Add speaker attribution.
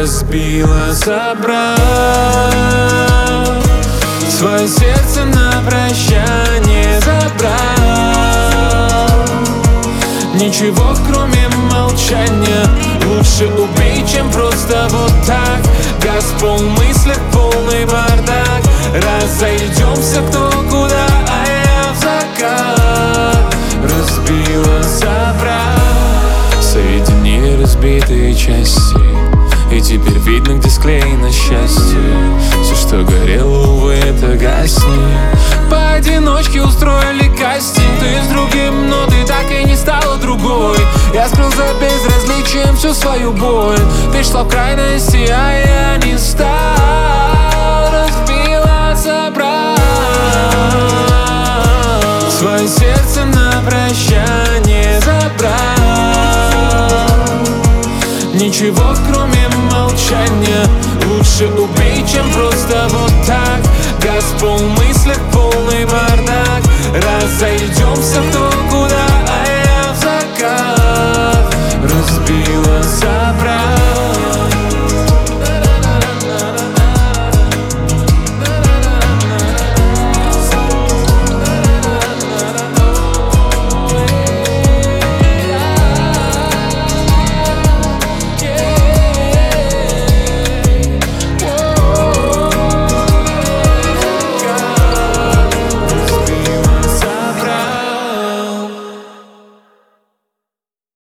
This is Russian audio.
Speaker 1: разбила, забрав свое сердце на прощание, забрав ничего, кроме молчания. Лучше убить, чем просто вот так. Газпол в мыслях, полный бардак. Разойдемся кто куда, а я в закат. Разбила, забрав, соединили разбитые части, и теперь видно, где склеено счастье. Все, что горело, увы, это гаснет. Поодиночке устроили кастинг. Ты с другим, но ты так и не стала другой. Я скрыл за безразличием всю свою боль. Ты шла в крайности, а я не стал. Разбила, забрав свое сердце на прощание, забрав ничего, кроме молчания. Лучше убить, чем просто вот так. Газпол в мыслях, полный бардак. Разойдемся кто